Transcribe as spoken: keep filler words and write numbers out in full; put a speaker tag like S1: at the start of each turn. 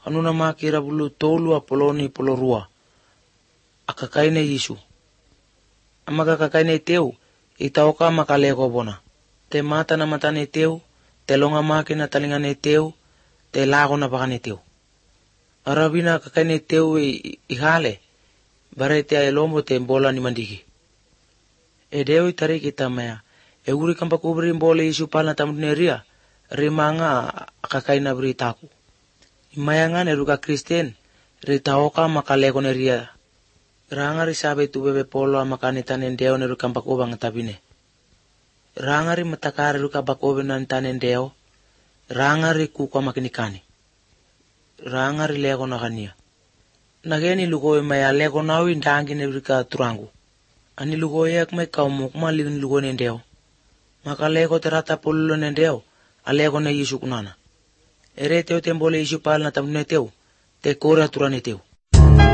S1: anuna makira bulu tolu apoloni polorua. Akakaine Yesu. Amaga kakaine teu, itaoka makaleko bona. Te mata na matane teu, te longa makina talingane teu, te lago na bakane teu. Arabina kakaine teu ihale, bare te aelombo te mbola ni mandiki. E deo itari kita mea, e uri kampa kubri mbole Yesu palna tamuneria, rimanga akakaina beritaku. Imayangan eruka Kristen, ritaoka makaleko neria. Rangari sabe tu bebe polo makanita nendeo neru kampa kubang tabine. Rangari matakari ruka bakobe nanta nendeo, rangari kukwa makinikani. Rangari lego na kania. Nageni lugoe maya lego nawi indangi nebrika turangu. Ani lugoe ak may kaumuk malin lugoe nendeo. Makalego terata pululo nendeo, alego na Yesu kunana. Ere teo tembole Yesu pal na tamune teo, te kora turane teo.